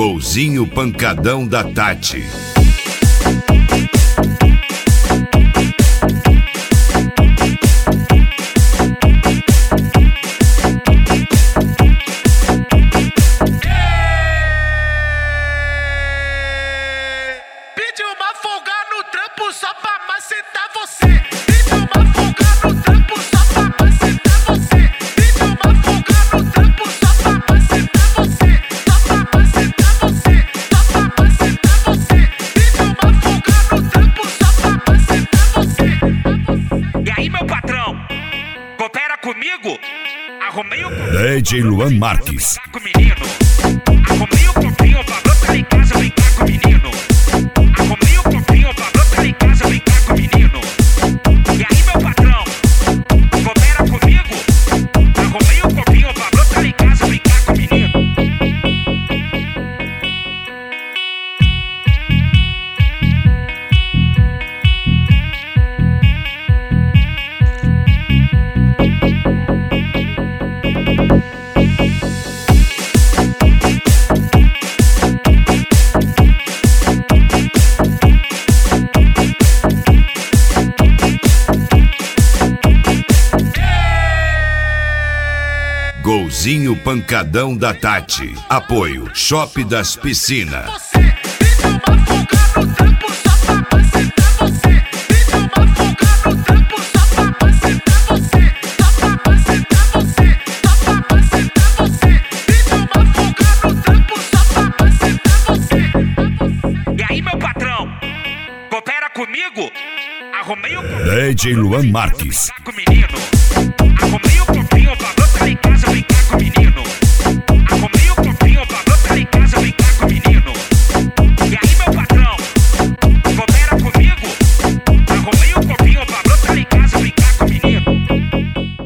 Golzinho pancadão da Tati. Pedi uma folga no trampo só pra macetar você. Pedi uma folga no trampo só pra macetar você. Pedi uma folga no trampo só pra macetar você. Só pra macetar você. Só pra macetar você. Pedi uma folga no trampo só pra macetar você. E aí, meu patrão, coopera comigo? Arrumei o DJ Luan Marques. com o menino. Arrumei o copinho pra brotar em casa, brincar com o menino. Arrumei o copinho pra brotar em casa, brincar com o menino. E aí, meu patrão, coopera comigo? Arrumei o copinho pra brotar em casa, brincar com o menino. Golzinho pancadão da Tati. Apoio Shop das Piscinas. Você pedi uma folga no trampo só pra macetar você. Pedi uma folga no trampo só pra macetar você. Só pra macetar você. Só pra macetar você. Pedi uma folga no trampo só pra macetar você. E aí, meu patrão, coopera comigo? Arrumei o DJ Luan Marques. com o menino. Arrumei o copinho pra